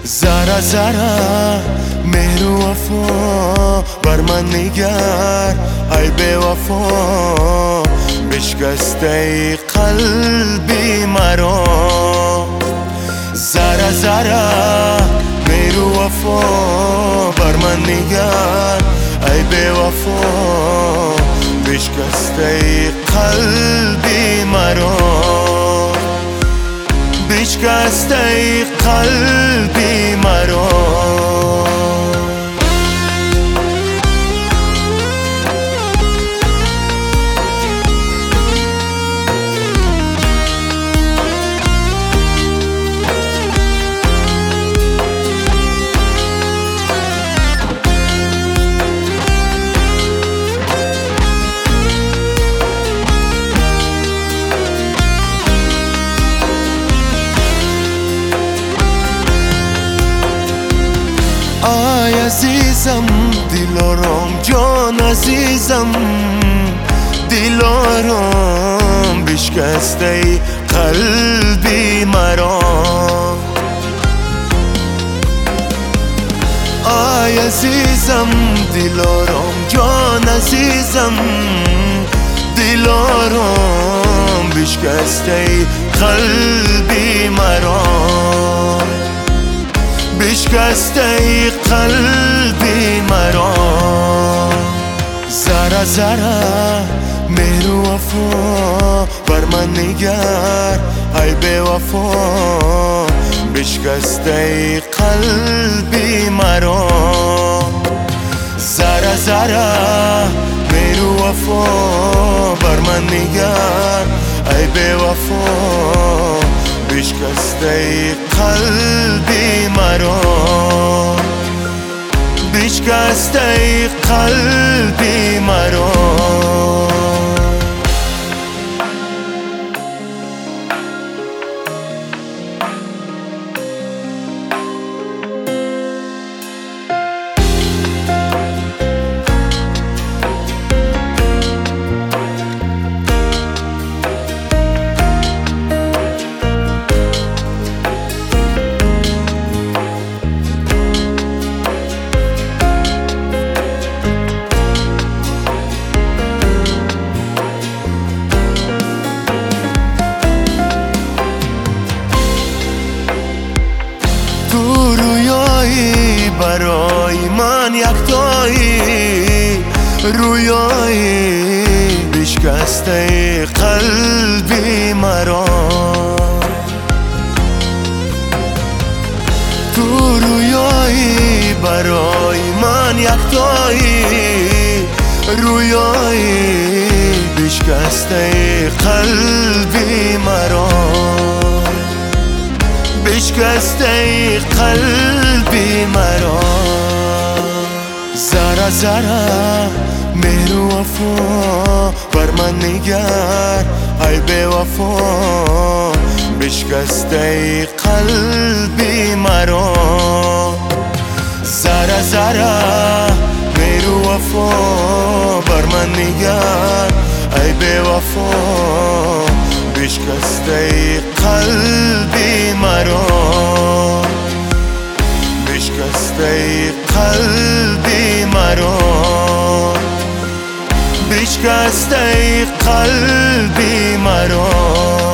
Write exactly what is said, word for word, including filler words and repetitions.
ذره ذره مهر و وفا بر من نگر ای به وفا، بشکسته قلبی مرا. ذره ذره مهر و وفا بر من نگر ای به وفا، بشکسته قلبی مرا، بشکسته قلبی مرا. آی عزیزم دلارم، جان عزیزم دلارم، بشکسته قلبی مرا. آی عزیزم دلارم، جان عزیزم دلارم، بشکسته قلبی مرا، بشکسته قلبی مرا. ذره ذره مهر و وفا بر من نگر ای به وفا، بشکسته قلبی مرا. ذره ذره مهر و وفا بر من نگر ای به وفا، بشکسته قلبی مرا، بشکسته قلبی مرا. تو رویایی برای من یکتایی، رویایی بشکسته قلبی مرا. تو رویایی برای من یکتایی، رویایی بشکسته قلبی مرا، بشکسته قلبی مرا. ذره ذره مهر و وفا بر من نگر ای به وفا، بشکسته قلبی مرا. ذره ذره مهر و وفا بر من نگر ای به وفا، بشکسته قلبی مرا، بشکسته قلبی مرا، بشکسته قلبی مرا.